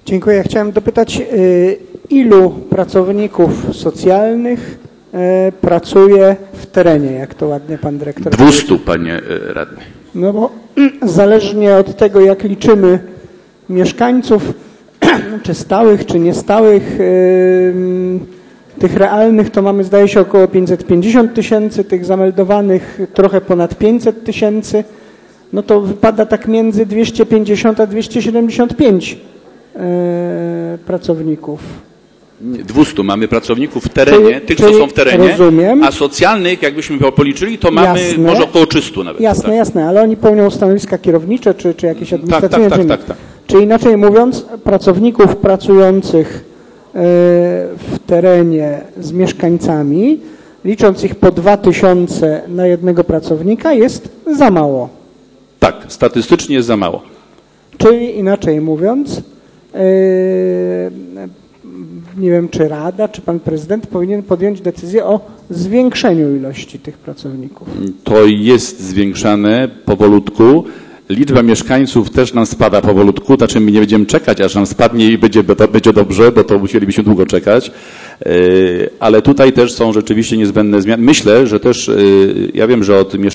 Dziękuję. Chciałem dopytać, ilu pracowników socjalnych pracuje w terenie, jak to ładnie pan dyrektor 200, powiedział. panie radny. No bo zależnie od tego, jak liczymy mieszkańców, czy stałych, czy niestałych, tych realnych, to mamy, zdaje się, około 550 000, tych zameldowanych trochę ponad 500 000, no to wypada tak między 250 a 275 pracowników. 200 mamy pracowników w terenie, tych, co są w terenie, rozumiem, a socjalnych, jakbyśmy policzyli, to mamy może około 300 nawet. Jasne, tak. jasne, ale oni pełnią stanowiska kierownicze, czy jakieś administracyjne. Tak. Czyli inaczej mówiąc, pracowników pracujących w terenie z mieszkańcami, licząc ich po 2000 na jednego pracownika, jest za mało. Tak, statystycznie jest za mało. Czyli inaczej mówiąc, nie wiem, czy Rada, czy pan prezydent powinien podjąć decyzję o zwiększeniu ilości tych pracowników. To jest zwiększane powolutku. Liczba mieszkańców też nam spada powolutku, znaczy my nie będziemy czekać, aż nam spadnie i będzie dobrze, bo to musielibyśmy długo czekać, ale tutaj też są rzeczywiście niezbędne zmiany. Myślę, że też, ja wiem, że od mieszkańców